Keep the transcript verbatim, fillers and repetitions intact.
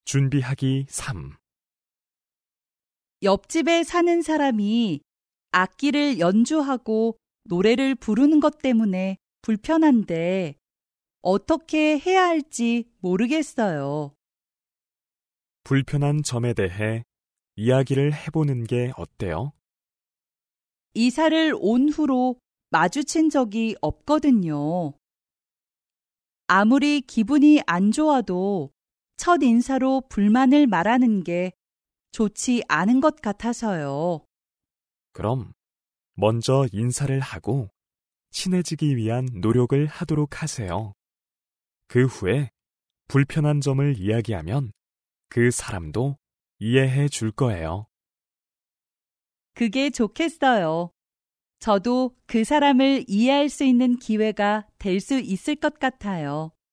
준비하기 삼. 옆집에 사는 사람이 악기를 연주하고 노래를 부르는 것 때문에 불편한데 어떻게 해야 할지 모르겠어요. 불편한 점에 대해 이야기를 해보는 게 어때요? 이사를 온 후로 마주친 적이 없거든요. 아무리 기분이 안 좋아도 첫 인사로 불만을 말하는 게 좋지 않은 것 같아서요. 그럼 먼저 인사를 하고 친해지기 위한 노력을 하도록 하세요. 그 후에 불편한 점을 이야기하면 그 사람도 이해해 줄 거예요. 그게 좋겠어요. 저도 그 사람을 이해할 수 있는 기회가 될 수 있을 것 같아요.